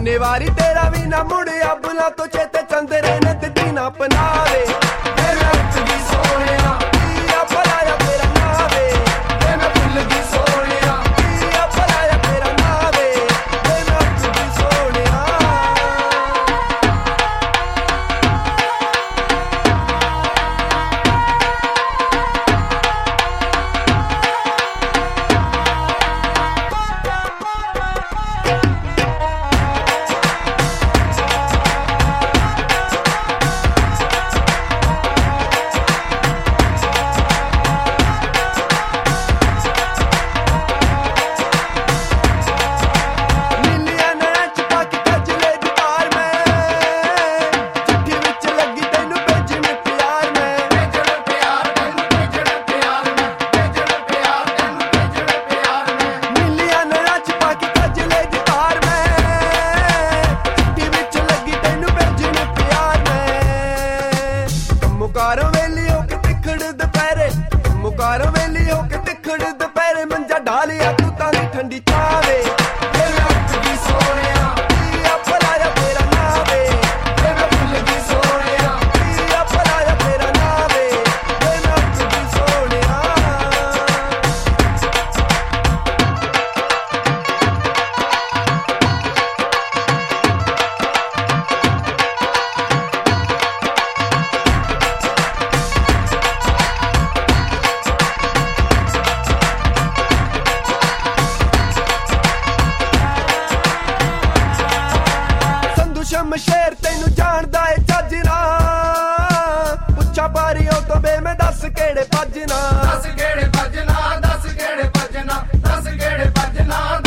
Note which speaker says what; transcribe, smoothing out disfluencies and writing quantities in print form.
Speaker 1: किन्ने वारी तेरा भी ना मुड़िया बुला तो चेते चंदरे ने दिती ना अपनावे मुकारों वेली हो के तिखड़ दोपहरे मंजा डालिया तू ताली ठंडी चावे शमशेर तेनू जानदा है चजना पुछा पारियों तो बे मैं दस केड़े भजना
Speaker 2: दस केड़े भजना दस केड़े भजना दस केड़े भजना